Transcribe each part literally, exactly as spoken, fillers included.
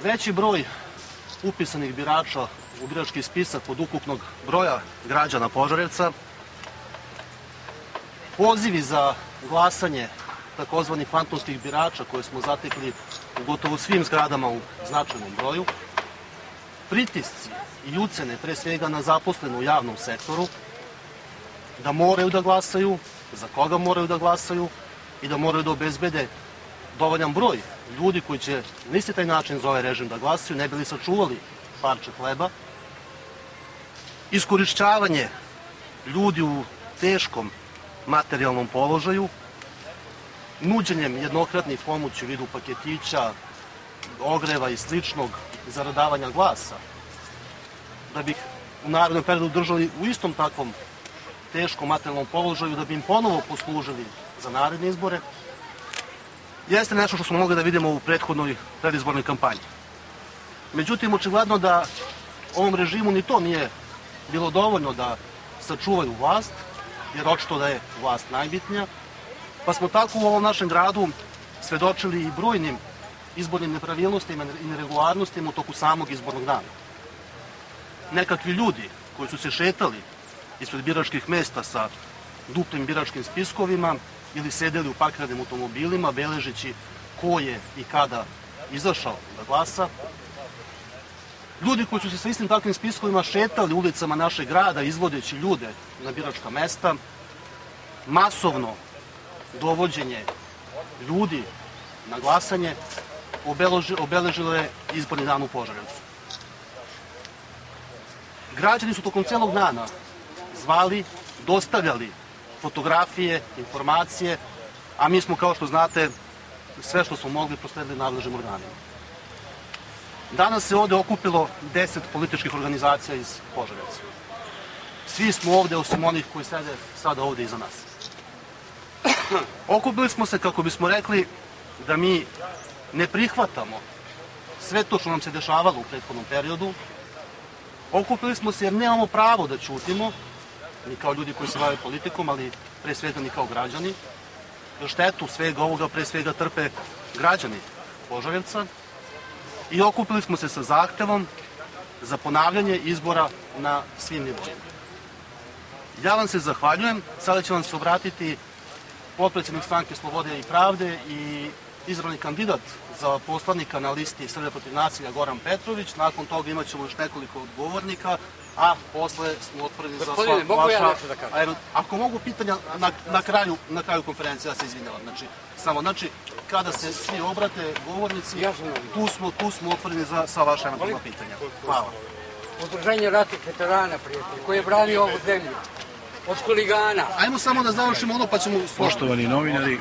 Veći broj upisanih birača u birački spisak od ukupnog broja građana Požarevca, pozivi za glasanje takozvanih fantomskih birača koje smo zatekli u gotovo svim zgradama u značajnom broju, pritisci i ucene pre svega na zaposlene u javnom sektoru da moraju da glasaju, za koga moraju da glasaju i da moraju da obezbede dovoljan broj ljudi koji će na isti taj način za ovaj režim da glasaju, ne bi li sačuvali parče hleba, iskorišćavanje ljudi u teškom materijalnom položaju, nuđenjem jednokratnih pomoći u vidu paketića, ogreva i sličnog za radavanja glasa, da bi u narednom periodu držali u istom takvom teškom materijalnom položaju, da bi im ponovo poslužili za naredne izbore, jeste nešto što smo mogli da vidimo u prethodnoj predizbornoj kampanji. Međutim, očigledno da ovom režimu ni to nije bilo dovoljno da sačuvaju vlast, jer očito da je vlast najbitnija, pa smo tako u ovom našem gradu svedočili i brojnim izbornim nepravilnostima i neregularnostima u toku samog izbornog dana. Nekakvi ljudi koji su se šetali ispred biračkih mesta sa duplim biračkim spiskovima ili sedeli u pakranim automobilima, beležeći ko je i kada izašao da glasa. Ljudi koji su se sa istim takvim spiskovima šetali ulicama našeg grada, izvodeći ljude na biračka mesta, masovno dovođenje ljudi na glasanje obeležilo je izborni dan u Požarevcu. Građani su tokom celog dana zvali, dostavljali fotografije, informacije, a mi smo, kao što znate, sve što smo mogli prosledili nadležnim organima. Danas se ovde okupilo deset političkih organizacija iz Požarevca. Svi smo ovde, osim onih koji sede sada ovde iza nas. Okupili smo se kako bismo rekli da mi ne prihvatamo sve to što nam se dešavalo u prethodnom periodu. Okupili smo se jer nemamo pravo da ćutimo, ni kao ljudi koji se bave politikom, ali pre svega ni kao građani. Štetu svega ovoga pre svega trpe građani Požarevca. I okupili smo se sa zahtevom za ponavljanje izbora na svim nivoima. Ja vam se zahvaljujem. Sada će vam se obratiti potpredsednik Stranke slobode i pravde i izabrani kandidat za poslanika na listi Srbija protiv nasilja Goran Petrović. Nakon toga imat ćemo još nekoliko odgovornika, a posle smo otvoreni za sva vaša... Ako mogu pitanja na kraju konferencije, ja se izvinjavam. Samo, znači, kada se svi obrate govornici, tu smo otvoreni za sva vaša eventualna pitanja. Hvala. Udruženje ratnih veterana, prijatelji, koji je branio ovu zemlju od huligana. Ajmo samo da završimo ono, pa ćemo... Poštovani novinari,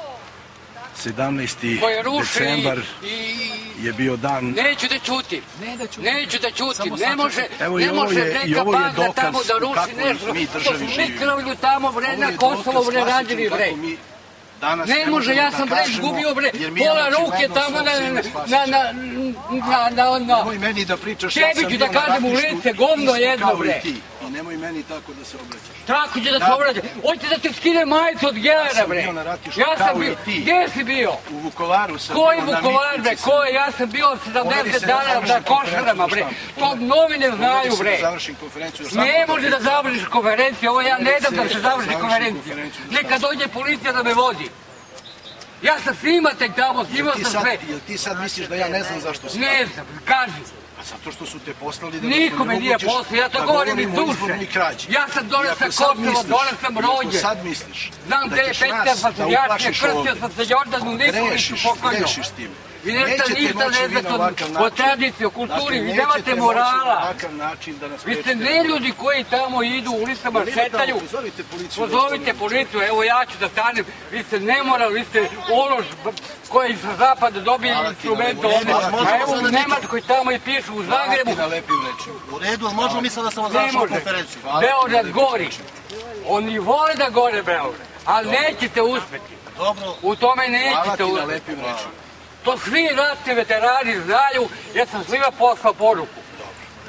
sedamnaesti decembar je bio dan... Neću da ćutim, neću da ćutim, ne može, ne može neka banda tamo da ruši nešto, što su mi krvlju tamo, bre, na Kosovo, bre, rađeni, bre. Ne može, ja sam, bre, izgubio, bre, pola ruke tamo na, na, na, na, na, na, Nemoj meni da pričaš, ja sam tebi ću da kažem u lice, govno jedno, bre. I nemoj meni tako da se obraćaš. Tako će da se obraćaš. Hoćete da te skine majicu od Gelera, bre. Ja sam bio, gdje si bio? U Vukovaru sam bio na Mitnici. Koji Vukovar, bre, koji? Ja sam bio sedamdeset dana na Košarama, bre. To novine znaju, bre. Ne može da završiš konferenciju, ovo ja ne dam da se završi konferencija. Neka dođe policija da me vodi. Ja sam snimatelj tamo, snimao sam sve. Jel ti sad misliš da ja ne znam zašto si? Ne znam, kaži. Zato što su te poslali da... Niko me nije poslao, ja to govorim iz duše. Ja sam dole sa Kosova, dole sam rođen. Ako sad misliš... Znam gde je Petar Vasiljačke, krstio sam se Jordanu Nikoliću pokojno. Grešiš tim. Vi nešto ništa ne znate o tradiciji, o kulturi, vi nemate morala. Vi ste ne ljudi koji tamo idu u ulicama, šetaju. Pozovite policiju, evo ja ću da stanem. Vi ste nemoral, vi ste ološ koji sa zapada dobije instrumenta ovdje. A evo u Nemačkoj tamo i pišu u Zagrebu. U redu, ali možemo mi sada samo završimo konferenciju. Beograd gori. Oni vole da gore Beograd, ali nećete uspeti. U tome nećete uspeti. To svi ratni veterani znaju, jer sam svima poslao poruku.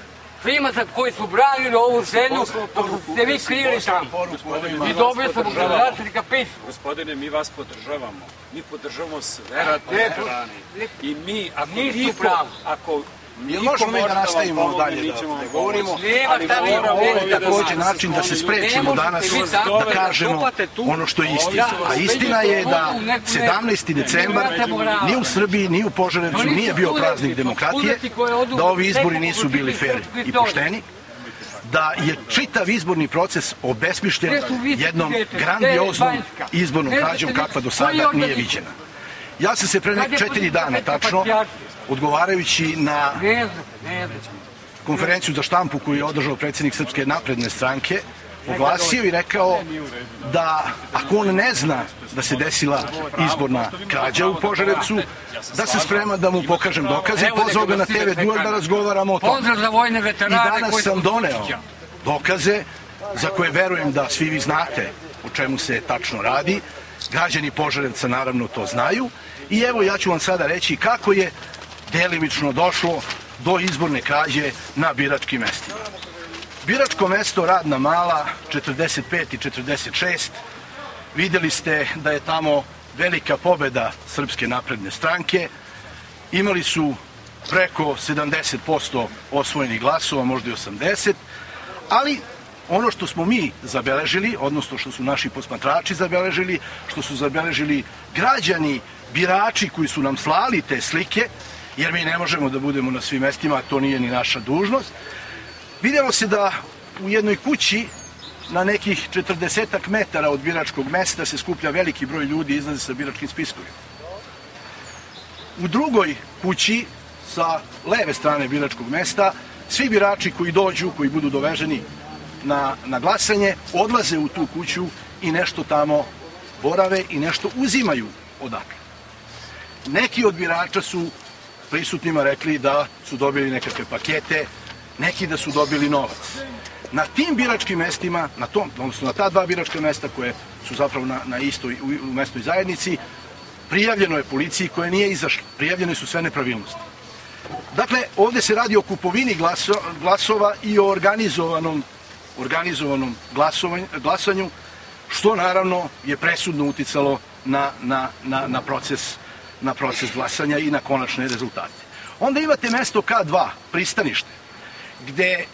svima koji su branili ovu zemlju, dok ste vi krili tamo. I dobili smo gradonačelnika pismo. Gospodine, mi vas podržavamo. Mi podržavamo sve ratne veterane. I mi, ako niko, ako Jel možemo mi da nastavimo dalje da govorimo, ali ovo je također način da se sprečimo danas da kažemo ono što je istina. A istina je da sedamnaesti decembar ni u Srbiji, ni u Požarevcu nije bio praznik demokratije, da ovi izbori nisu bili fer i pošteni, da je čitav izborni proces obesmišljen jednom grandioznom izbornom krađom kakva do sada nije viđena. Ja sam se pre nek četiri dana tačno, odgovarajući na konferenciju za štampu koju je održao predsjednik Srpske napredne stranke, oglasio i rekao da ako on ne zna da se desila izborna krađa u Požarevcu, da se sprema da mu pokažem dokaze i pozvao ga na te ve duel da razgovaramo o tome. I danas sam doneo dokaze za koje verujem da svi vi znate o čemu se tačno radi. Građani Požarevca naravno to znaju. I evo ja ću vam sada reći kako je delimično došlo do izborne krađe na biračkim mestima. Biračko mesto Radna Mala, četrdeset pet i četrdeset šest. Vidjeli ste da je tamo velika pobjeda Srpske napredne stranke. Imali su preko sedamdeset posto osvojenih glasova, možda i osamdeset. Ali ono što smo mi zabeležili, odnosno što su naši posmatrači zabeležili, što su zabeležili građani, birači koji su nam slali te slike, jer mi ne možemo da budemo na svim mestima, to nije ni naša dužnost, vidjelo se da u jednoj kući na nekih četrdesetak metara od biračkog mesta se skuplja veliki broj ljudi i izlaze sa biračkim spiskovima. U drugoj kući, sa leve strane biračkog mesta, svi birači koji dođu, koji budu doveženi na, na glasanje, odlaze u tu kuću i nešto tamo borave i nešto uzimaju odakle. Neki od birača su prisutnima rekli da su dobili nekakve pakete, neki da su dobili novac. Na tim biračkim mestima, na tom, odnosno na ta dva biračka mesta koje su zapravo na, na istoj, u, u mestoj zajednici, prijavljeno je policiji koja nije izašla. Prijavljene su sve nepravilnosti. Dakle, ovdje se radi o kupovini glaso, glasova i o organizovanom, organizovanom glasanju, što naravno je presudno uticalo na, na, na, na proces na proces glasanja i na konačne rezultate. Onda imate mesto ka dva, pristanište, gde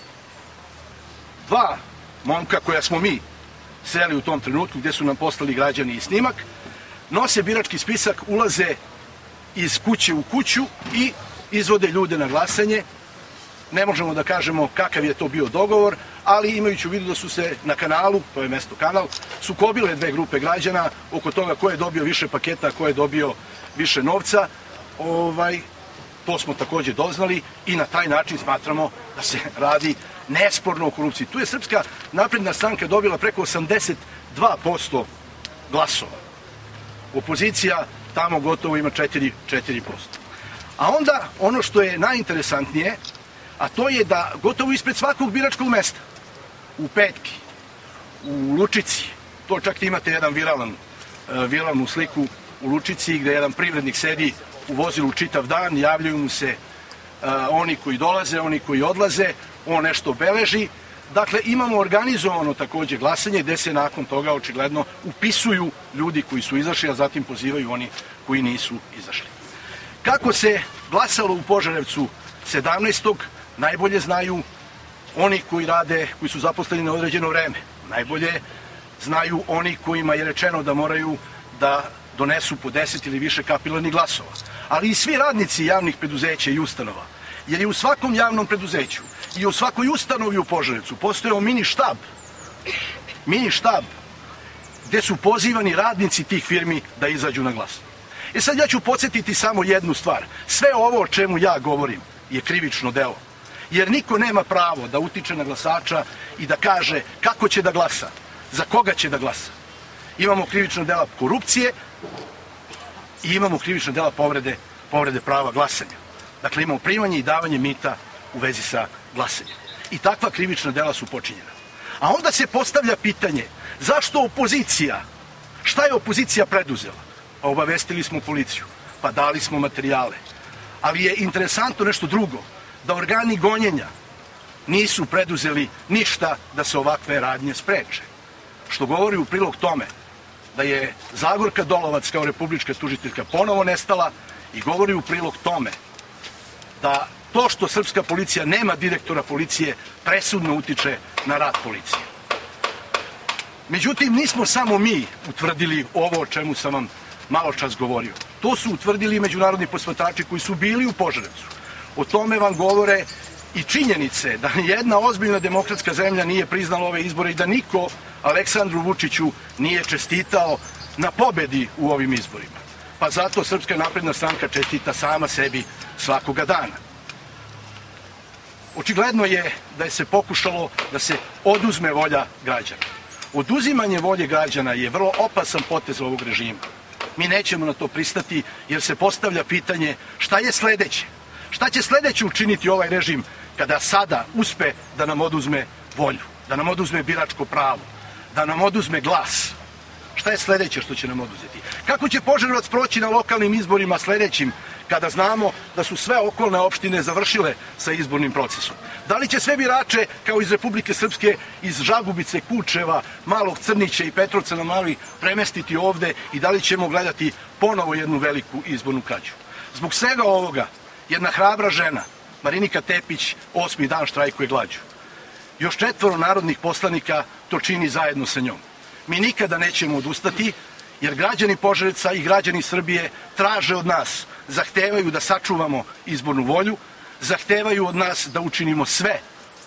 dva momka koja smo mi sreli u tom trenutku, gde su nam poslali građani i snimak, nose birački spisak, ulaze iz kuće u kuću i izvode ljude na glasanje. Ne možemo da kažemo kakav je to bio dogovor, ali imajući u vidu da su se na kanalu, to je mesto kanal, sukobile dve grupe građana oko toga ko je dobio više paketa, ko je dobio više novca, ovaj, to smo također doznali i na taj način smatramo da se radi nesporno o korupciji. Tu je Srpska napredna stranka dobila preko osamdeset dva posto glasova. Opozicija tamo gotovo ima četiri posto. A onda ono što je najinteresantnije, a to je da gotovo ispred svakog biračkog mesta, u Petki, u Lučici, to čak imate jedan viralan, viralnu sliku u Lučici gdje jedan privrednik sedi u vozilu čitav dan, javljaju mu se uh, oni koji dolaze, oni koji odlaze, on nešto beleži. Dakle, imamo organizovano također glasanje gdje se nakon toga očigledno upisuju ljudi koji su izašli, a zatim pozivaju oni koji nisu izašli. Kako se glasalo u Požarevcu sedamnaestog najbolje znaju oni koji rade, koji su zaposleni na određeno vreme. Najbolje znaju oni kojima je rečeno da moraju da donesu po deset ili više kapilarnih glasova. Ali i svi radnici javnih preduzeća i ustanova, jer je u svakom javnom preduzeću i u svakoj ustanovi u Požarevcu postojao mini štab, mini štab gdje su pozivani radnici tih firmi da izađu na glas. E sad ja ću podsjetiti samo jednu stvar. Sve ovo o čemu ja govorim je krivično delo. Jer niko nema pravo da utiče na glasača i da kaže kako će da glasa, za koga će da glasa. Imamo krivično dela korupcije i imamo krivično dela povrede, povrede prava glasanja. Dakle, imamo primanje i davanje mita u vezi sa glasanjem. I takva krivična dela su počinjena. A onda se postavlja pitanje, zašto opozicija, šta je opozicija preduzela? Pa obavestili smo policiju, pa dali smo materijale. Ali je interesantno nešto drugo, da organi gonjenja nisu preduzeli ništa da se ovakve radnje spreče. Što govori u prilog tome da je Zagorka Dolovac kao republička tužiteljka ponovo nestala i govori u prilog tome da to što srpska policija nema direktora policije presudno utiče na rad policije. Međutim, nismo samo mi utvrdili ovo o čemu sam vam malo čas govorio. To su utvrdili međunarodni posmatrači koji su bili u Požarevcu. O tome vam govore i činjenice da nijedna ozbiljna demokratska zemlja nije priznala ove izbore i da niko Aleksandru Vučiću nije čestitao na pobedi u ovim izborima. Pa zato Srpska napredna stranka čestita sama sebi svakoga dana. Očigledno je da je se pokušalo da se oduzme volja građana. Oduzimanje volje građana je vrlo opasan potez ovog režima. Mi nećemo na to pristati jer se postavlja pitanje šta je sledeće? Šta će sledeće učiniti ovaj režim kada sada uspe da nam oduzme volju, da nam oduzme biračko pravo, da nam oduzme glas? Šta je sledeće što će nam oduzeti? Kako će Požarevac proći na lokalnim izborima sledećim kada znamo da su sve okolne opštine završile sa izbornim procesom? Da li će sve birače, kao iz Republike Srpske, iz Žagubice, Kučeva, Malog Crnića i Petrovca na Mali premestiti ovde i da li ćemo gledati ponovo jednu veliku izbornu krađu? Zbog svega ovoga, jedna hrabra žena, Marinika Tepić, osmi dan štrajkuje glađu. Još četvoro narodnih poslanika to čini zajedno sa njom. Mi nikada nećemo odustati, jer građani Požarevca i građani Srbije traže od nas, zahtevaju da sačuvamo izbornu volju, zahtevaju od nas da učinimo sve,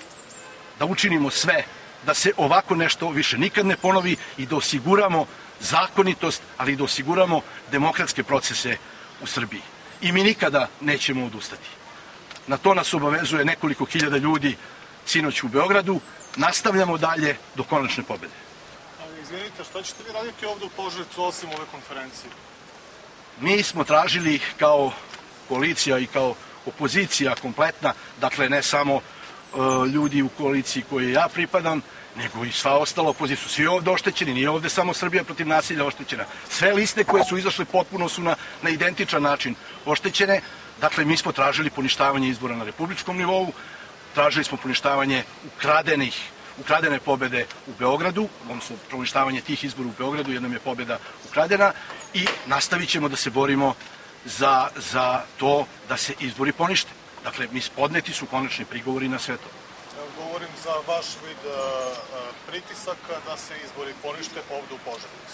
da učinimo sve, da se ovako nešto više nikad ne ponovi i da osiguramo zakonitost, ali i da osiguramo demokratske procese u Srbiji. I mi nikada nećemo odustati. Na to nas obavezuje nekoliko hiljada ljudi sinoć u Beogradu. Nastavljamo dalje do konačne pobede. Izvinite, šta ćete vi raditi ovde u Požarevcu osim ove konferencije? Mi smo tražili kao koalicija i kao opozicija kompletna, dakle ne samo uh, ljudi u koaliciji koje ja pripadam, nego i sva ostala opozicija. Su svi ovde oštećeni, nije ovde samo Srbija protiv nasilja oštećena. Sve liste koje su izašle potpuno su na, na identičan način oštećene. Dakle, mi smo tražili poništavanje izbora na republičkom nivou, tražili smo poništavanje ukradenih ukradene pobede u Beogradu, odnosno poništavanje tih izbora u Beogradu, jednom je pobeda ukradena i nastavit ćemo da se borimo za, za to da se izbori ponište. Dakle, mi podneti su konačni prigovori na sve to. Govorim za vaš vid pritisaka da se izbori ponište ovde u Požarevcu.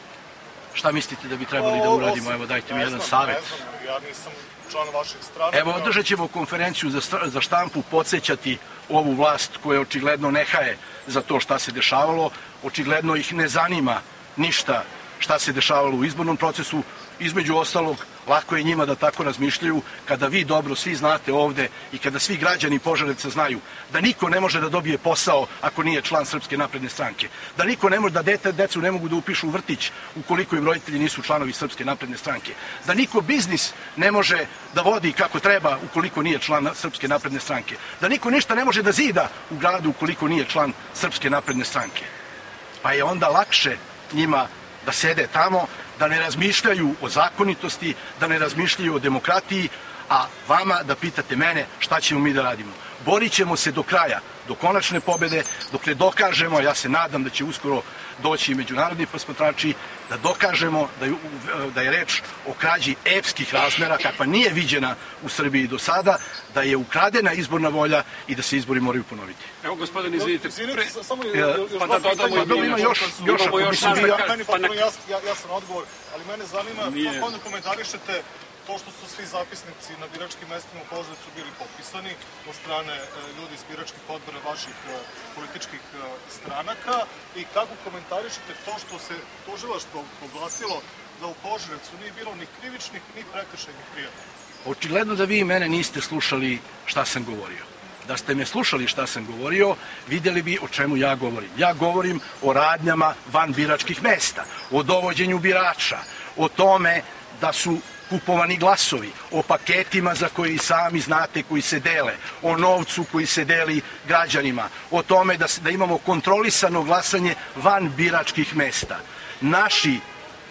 Šta mislite da bi trebali da uradimo? Evo, dajte mi jedan savjet. Ne znam, ja nisam član vašeg strana. Evo, održat ćemo konferenciju za štampu, podsjećati ovu vlast koja očigledno ne haje za to šta se dešavalo, očigledno ih ne zanima ništa šta se dešavalo u izbornom procesu. Između ostalog, lako je njima da tako razmišljaju kada vi dobro svi znate ovde i kada svi građani Požarevca znaju da niko ne može da dobije posao ako nije član Srpske napredne stranke, da niko ne može da dete, decu ne mogu da upišu u vrtić ukoliko im roditelji nisu članovi Srpske napredne stranke, da niko biznis ne može da vodi kako treba ukoliko nije član Srpske napredne stranke, da niko ništa ne može da zida u gradu ukoliko nije član Srpske napredne stranke. Pa je onda lakše njima da sede tamo, da ne razmišljaju o zakonitosti, da ne razmišljaju o demokratiji, a vama da pitate mene šta ćemo mi da radimo. Borit ćemo se do kraja, do konačne pobede, dok ne dokažemo, ja se nadam da će uskoro doći i međunarodni posmatrači, da dokažemo da je, da je reč o krađi epskih razmera, kakva nije viđena u Srbiji do sada, da je ukradena izborna volja i da se izbori moraju ponoviti. Evo, gospodin, izvinite. Izvinite, samo pa da dodamo i mi još još ako mislim bi... Meni potpuno jasan odgovor, ali mene zanima kako onda komentarišete to što su svi zapisnici na biračkim mestima u Požarevcu bili potpisani od strane ljudi iz biračkih odbora vaših političkih stranaka i kako komentarišete to što se tužilaštvo oglasilo da u Požarevcu nije bilo ni krivičnih ni prekršajnih prijava? Očigledno da vi mene niste slušali šta sam govorio. Da ste me slušali šta sam govorio, vidjeli bi o čemu ja govorim. Ja govorim o radnjama van biračkih mesta, o dovođenju birača, o tome da su kupovani glasovi, o paketima za koji sami znate koji se dele, o novcu koji se deli građanima, o tome da, da imamo kontrolisano glasanje van biračkih mesta. Naši,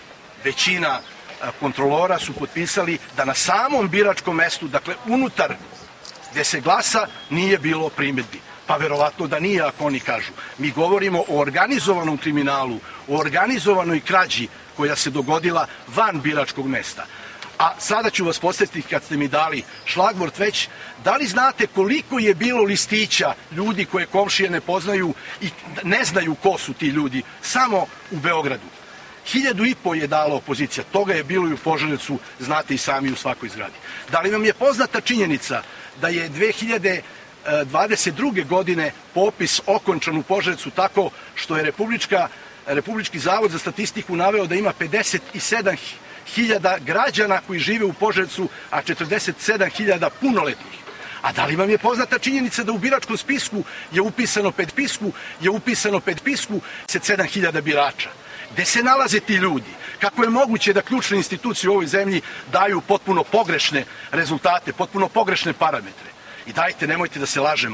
većina kontrolora su potpisali da na samom biračkom mestu, dakle unutar gde se glasa, nije bilo primedbi. Pa verovatno da nije ako oni kažu. Mi govorimo o organizovanom kriminalu, o organizovanoj krađi koja se dogodila van biračkog mesta. A sada ću vas podsjetiti, kad ste mi dali šlagvort već, da li znate koliko je bilo listića ljudi koje komšije ne poznaju i ne znaju ko su ti ljudi, samo u Beogradu? Hiljadu i po je dala opozicija, toga je bilo i u Požarevcu, znate i sami, u svakoj zgradi. Da li vam je poznata činjenica da je dve hiljade dvadeset druge. godine popis okončan u Požarevcu tako što je Republička, Republički zavod za statistiku naveo da ima pedeset sedam hiljada građana koji žive u Požarevcu, a četrdeset sedam hiljada punoletnih. A da li vam je poznata činjenica da u biračkom spisku je upisano pet pisku, je upisano pet pisku pedeset sedam hiljada birača? Gde se nalaze ti ljudi? Kako je moguće da ključne institucije u ovoj zemlji daju potpuno pogrešne rezultate, potpuno pogrešne parametre? I dajte, nemojte da se lažemo.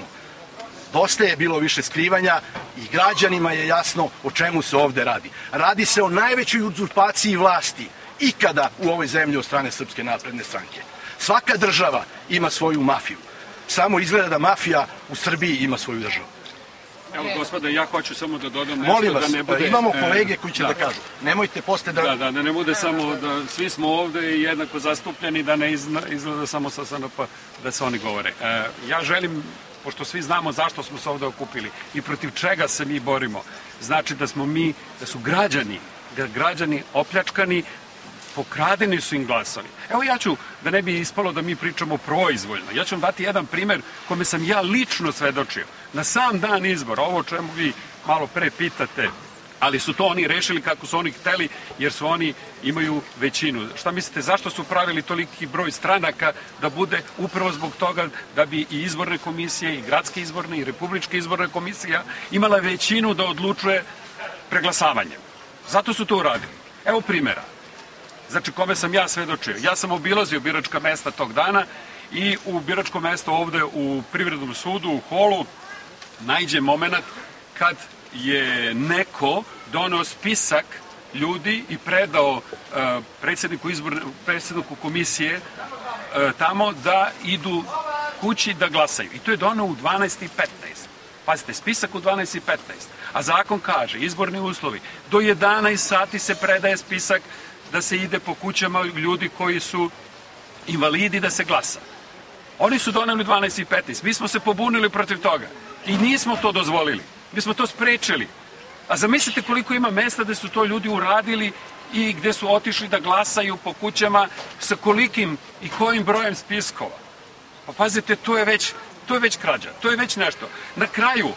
Dosta je bilo više skrivanja i građanima je jasno o čemu se ovde radi. Radi se o najvećoj uzurpaciji vlasti ikada u ovoj zemlji od strane Srpske napredne stranke. Svaka država ima svoju mafiju. Samo izgleda da mafija u Srbiji ima svoju državu. Evo, gospoda, ja hoću samo da dodam nešto. Molim vas, da ne bude, imamo kolege koji će da, da kažu. Nemojte posle da... Da, da, da ne bude samo da svi smo ovde i jednako zastupljeni, da ne izgleda samo sa S N P da se oni govore. E, ja želim, pošto svi znamo zašto smo se ovde okupili i protiv čega se mi borimo, znači da smo mi, da su građani, da građani opljačkani, pokradeni su im glasovi. Evo ja ću, da ne bi ispalo da mi pričamo proizvoljno, ja ću vam dati jedan primer kome sam ja lično svedočio. Na sam dan izbora, ovo čemu vi malo pre pitate, ali su to oni rešili kako su oni hteli, jer su oni imaju većinu. Šta mislite, zašto su pravili toliki broj stranaka da bude upravo zbog toga da bi i izborne komisije, i gradske izborne, i republičke izborne komisija imala većinu da odlučuje preglasavanjem. Zato su to uradili. Evo primjera. Znači, kome sam ja svedočio. Ja sam obilazio biračka mesta tog dana i u biračko mesto ovde u Privrednom sudu, u holu, najđe moment kad je neko doneo spisak ljudi i predao uh, predsjedniku, izborne, predsjedniku komisije uh, tamo da idu kući da glasaju. I to je doneo u dvanaest i petnaest. Pazite, spisak u dvanaest i petnaest. A zakon kaže, izborni uslovi, do jedanaest sati se predaje spisak da se ide po kućama ljudi koji su invalidi da se glasa. Oni su doneli dvanaest i petnaest. Mi smo se pobunili protiv toga i nismo to dozvolili. Mi smo to sprečili. A zamislite koliko ima mesta gde su to ljudi uradili i gde su otišli da glasaju po kućama sa kolikim i kojim brojem spiskova. Pa pazite, to je već, to je već krađa, to je već nešto. Na kraju,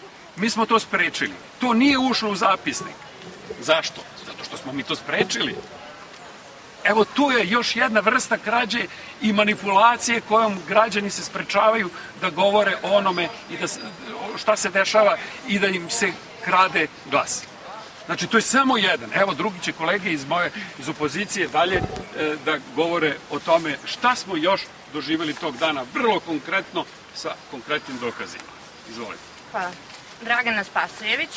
mi smo to sprečili. To nije ušlo u zapisnik. Zašto? Zato što smo mi to sprečili. Evo, tu je još jedna vrsta krađe i manipulacije kojom građani se sprečavaju da govore o onome i da se, šta se dešava i da im se krade glas. Znači, to je samo jedan. Evo, drugi će kolege iz moje, iz opozicije dalje e, da govore o tome šta smo još doživjeli tog dana, vrlo konkretno, sa konkretnim dokazima. Izvolite. Hvala. Dragana Spasojević.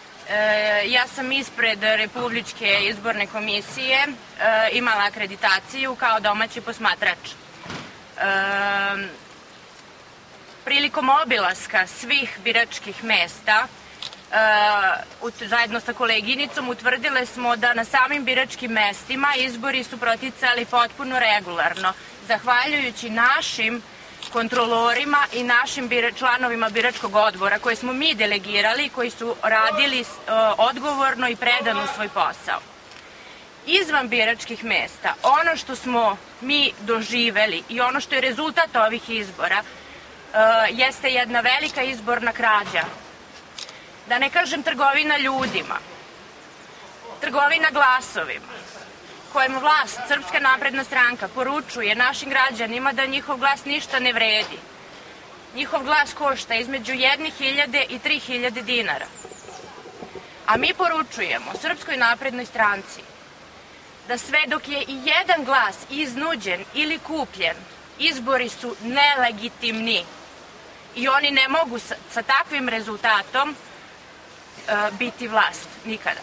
E, ja sam ispred Republičke izborne komisije e, imala akreditaciju kao domaći posmatrač. E, prilikom obilaska svih biračkih mesta, e, zajedno sa koleginicom utvrdile smo da na samim biračkim mestima izbori su proticali potpuno regularno, zahvaljujući našim kontrolorima i našim bira, članovima biračkog odbora koje smo mi delegirali, koji su radili uh, odgovorno i predano svoj posao. Izvan biračkih mesta, ono što smo mi doživeli i ono što je rezultat ovih izbora uh, jeste jedna velika izborna krađa. Da ne kažem trgovina ljudima, trgovina glasovima, kojem vlast, Srpska napredna stranka, poručuje našim građanima da njihov glas ništa ne vredi. Njihov glas košta između jedne hiljade i tri hiljade dinara. A mi poručujemo Srpskoj naprednoj stranci da sve dok je i jedan glas iznuđen ili kupljen, izbori su nelegitimni i oni ne mogu sa, sa takvim rezultatom uh, biti vlast nikada.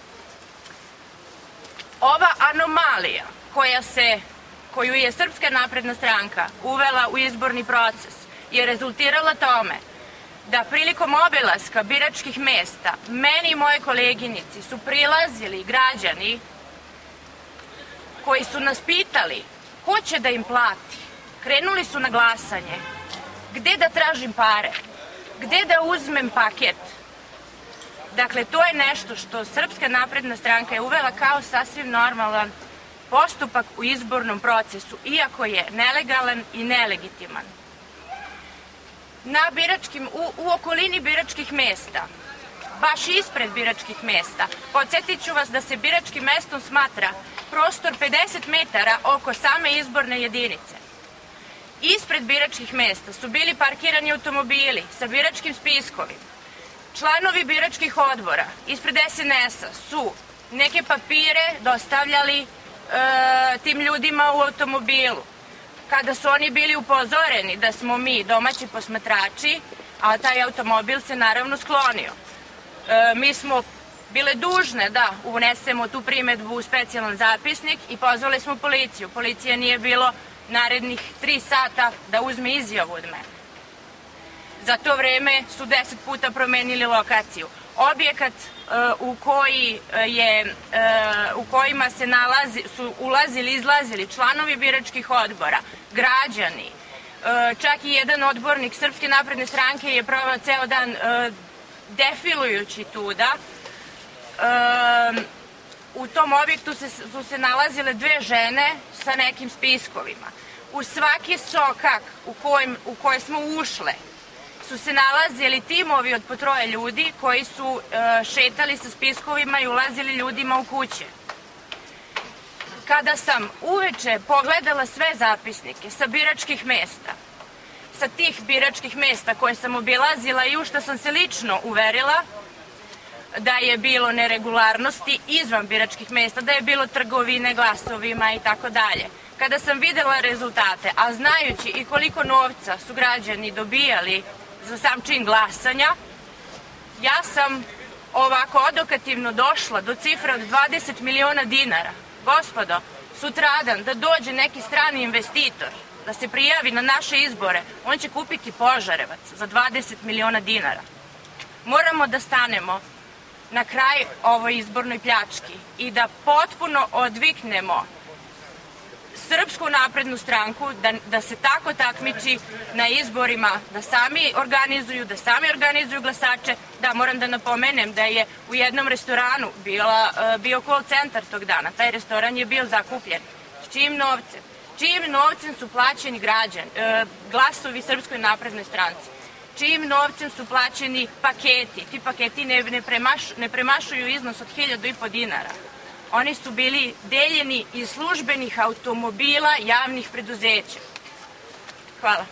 Ova anomalija koja se, koju je Srpska napredna stranka uvela u izborni proces je rezultirala tome da prilikom obilaska biračkih mesta meni i moje koleginici su prilazili građani koji su nas pitali ko će da im plati. Krenuli su na glasanje. Gde da tražim pare? Gde da uzmem paket? Dakle, to je nešto što Srpska napredna stranka je uvela kao sasvim normalan postupak u izbornom procesu, iako je nelegalan i nelegitiman. Na biračkim, u, u okolini biračkih mesta, baš ispred biračkih mesta, podsjetit ću vas da se biračkim mestom smatra prostor pedeset metara oko same izborne jedinice. Ispred biračkih mesta su bili parkirani automobili sa biračkim spiskovima. Članovi biračkih odbora ispred es en es-a su neke papire dostavljali e, tim ljudima u automobilu. Kada su oni bili upozoreni da smo mi domaći posmatrači, a taj automobil se naravno sklonio. E, mi smo bile dužne da unesemo tu primedbu u specijalan zapisnik i pozvali smo policiju. Policija nije bilo narednih tri sata da uzme izjavu od mene. Za to vreme su deset puta promenili lokaciju. Objekat uh, u, koji je, uh, u kojima se nalazi, su ulazili i izlazili članovi biračkih odbora, građani, uh, čak i jedan odbornik Srpske napredne stranke je proveo ceo dan uh, defilujući tuda. Uh, u tom objektu se, su se nalazile dve žene sa nekim spiskovima. U svaki sokak u, kojim, u koje smo ušle su se nalazili timovi od po troje ljudi koji su e, šetali sa spiskovima i ulazili ljudima u kuće. Kada sam uveče pogledala sve zapisnike sa biračkih mesta, sa tih biračkih mesta koje sam obilazila i u što sam se lično uverila da je bilo neregularnosti izvan biračkih mesta, da je bilo trgovine glasovima i tako dalje. Kada sam videla rezultate, a znajući i koliko novca su građani dobijali za sam čin glasanja, ja sam ovako odokativno došla do cifre od dvadeset miliona dinara. Gospodo, sutradan da dođe neki strani investitor, da se prijavi na naše izbore, on će kupiti Požarevac za dvadeset miliona dinara. Moramo da stanemo na kraj ovoj izbornoj pljački i da potpuno odviknemo Srpsku naprednu stranku da, da se tako takmiči na izborima, da sami organizuju, da sami organizuju glasače. Da, moram da napomenem da je u jednom restoranu bila, bio call centar tog dana. Taj restoran je bio zakupljen. S čijim novcem? Čijim novcem su plaćeni građani, glasovi Srpskoj naprednoj stranci? Čijim novcem su plaćeni paketi? Ti paketi ne, ne, premaš, ne premašuju iznos od hiljadu i po dinara. Oni su bili deljeni iz službenih automobila javnih preduzeća. Hvala.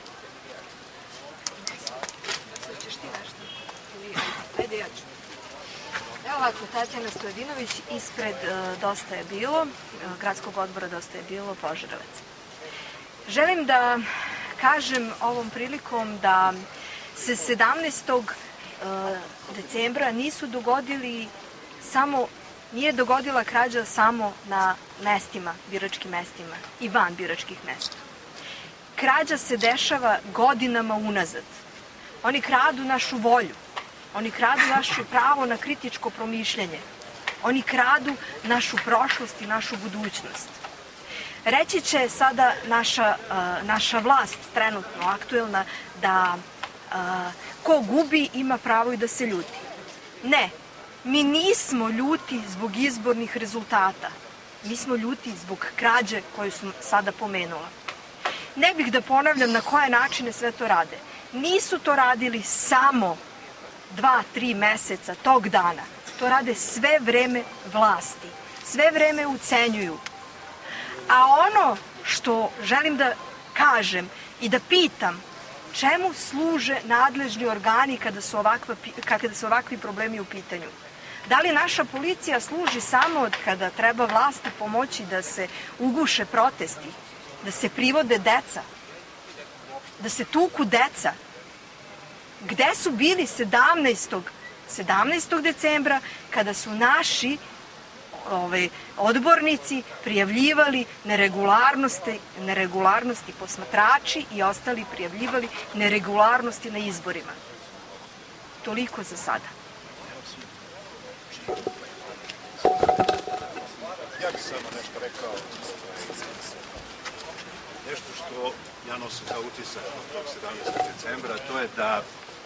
Ajde ja ću. Evo ovako, Tatjana Stojadinović ispred uh, Dosta je bilo, uh, gradskog odbora Dosta je bilo, Požarevac. Želim da kažem ovom prilikom da se sedamnaestog decembra nisu dogodili samo Nije dogodila krađa samo na mestima, biračkim mestima i van biračkih mesta. Krađa se dešava godinama unazad. Oni kradu našu volju, oni kradu naše pravo na kritičko promišljanje, oni kradu našu prošlost i našu budućnost. Reći će sada naša, uh, naša vlast, trenutno aktuelna, da uh, ko gubi ima pravo i da se ljuti. Ne. Mi nismo ljuti zbog izbornih rezultata. Mi smo ljuti zbog krađe koju sam sada pomenula. Ne bih da ponavljam na koje načine sve to rade. Nisu to radili samo dva, tri meseca tog dana. To rade sve vreme vlasti. Sve vreme ucenjuju. A ono što želim da kažem i da pitam, čemu služe nadležni organi kada su, ovakva, kada su ovakvi problemi u pitanju? Da li naša policija služi samo od kada treba vlasti pomoći da se uguše protesti, da se privode deca, da se tuku deca? Gde su bili sedamnaestog decembra kada su naši ovaj, odbornici prijavljivali neregularnosti, neregularnosti posmatrači i ostali prijavljivali neregularnosti na izborima? Toliko za sada. Ja bih samo nešto rekao, nešto što ja nosim kao utisak od tog sedamnaestog decembra, to je da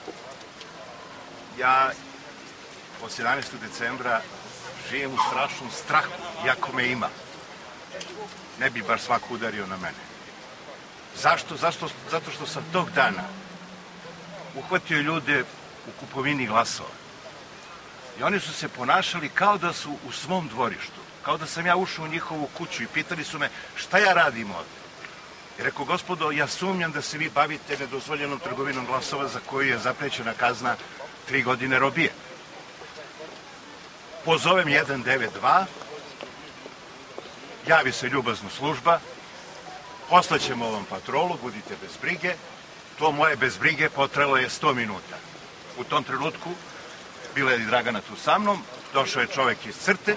ja od sedamnaestog decembra živim u strašnom strahu, iako me ima. Ne bi baš svako udario na mene. Zašto? Zašto? Zato što sam tog dana uhvatio ljude u kupovini glasova. I oni su se ponašali kao da su u svom dvorištu, kao da sam ja ušao u njihovu kuću i pitali su me šta ja radim ovde. I rekao, gospodo, ja sumnjam da se vi bavite nedozvoljenom trgovinom glasova za koju je zaprećena kazna tri godine robije. Pozovem jedan devet dva, javi se ljubazna služba, poslaćemo vam patrolu, budite bez brige. To moje bez brige potrajalo je sto minuta. U tom trenutku bila je i Dragana tu sa mnom, došao je čovek iz CRTE.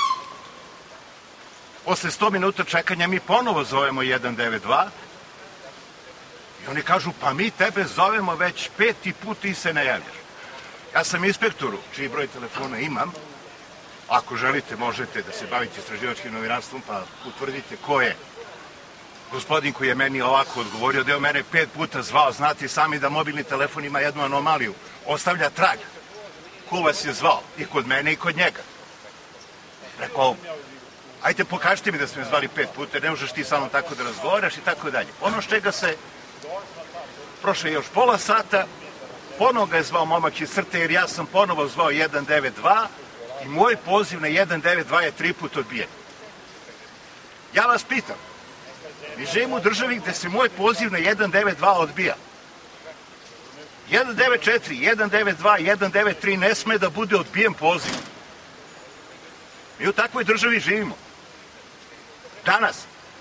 Posle sto minuta čekanja mi ponovo zovemo jedan devet dva i oni kažu, pa mi tebe zovemo već peti put, ti se ne javljaš. Ja sam inspektoru, čiji broj telefona imam. Ako želite, možete da se bavite istraživačkim novinarstvom, pa utvrdite ko je gospodin koji je meni ovako odgovorio, da je mene pet puta zvao. Znate sami da mobilni telefon ima jednu anomaliju, ostavlja trag. Ko vas je zvao? I kod mene i kod njega. Rekao, ajde pokažite mi da ste me zvali pet puta, ne možeš ti samo tako da razgovaraš i tako dalje. Ono što čega se prošlo još pola sata, ponovo ga je zvao momak iz CRTE, jer ja sam ponovo zvao jedan devet dva i moj poziv na jedan devet dva je tri put odbijen. Ja vas pitam, mi živimo u državi gde se moj poziv na jedan devet dva odbija. jedan devet četiri, jedan devet dva, jedan devet tri ne sme da bude odbijen poziv. Mi u takvoj državi živimo. Danas.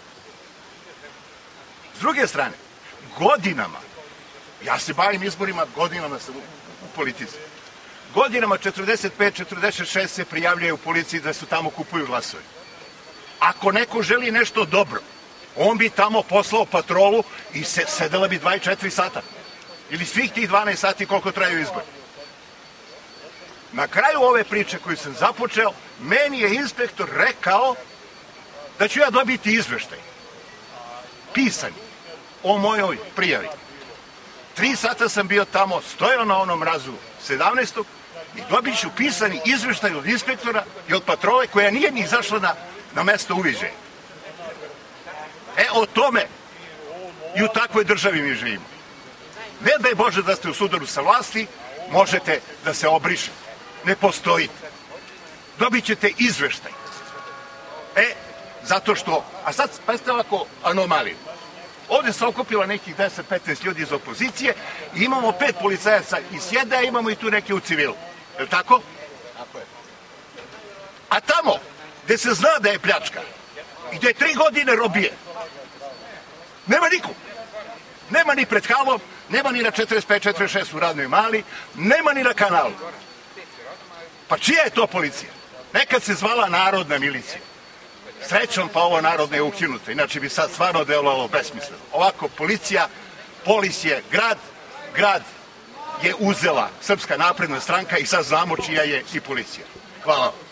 S druge strane, godinama, ja se bavim izborima, godinama sam u, u politici. Godinama četrdeset pet četrdeset šest se prijavljaju u policiji da su tamo kupuju glasove. Ako neko želi nešto dobro, on bi tamo poslao patrolu i se, sedela bi dvadeset četiri sata. Ili svih tih dvanaest sati koliko traju izbori. Na kraju ove priče koju sam započeo, meni je inspektor rekao da ću ja dobiti izveštaj, pisani, o mojoj prijavi. Tri sata sam bio tamo, stojao na onom mrazu sedamnaestog i dobit ću pisani izveštaj od inspektora i od patrole koja nije ni izašla na, na mesto uviđaja. E, o tome i u takvoj državi mi živimo. Ne daj Bože da ste u sudaru sa vlasti, možete da se obrišete. Ne postojite. Dobit ćete izveštaj. E, zato što, a sad pazite ovako anomaliju. Ovde se okupila nekih deset petnaest ljudi iz opozicije i imamo pet policajaca iz sjede, a imamo i tu neke u civilu. Je li tako? Tako je. A tamo, gde se zna da je pljačka i gde je tri godine robije, nema nikog. Nema ni pred halom, nema ni na četrdeset pet četrdeset šest u Radnoj Mali, nema ni na kanalu. Pa čija je to policija? Nekad se zvala Narodna milicija. Srećom pa ovo narodno je ukinuto, inače bi sad stvarno delovalo besmisleno. Ovako, policija, polis je grad, grad je uzela Srpska napredna stranka i sad znamo čija je i policija. Hvala.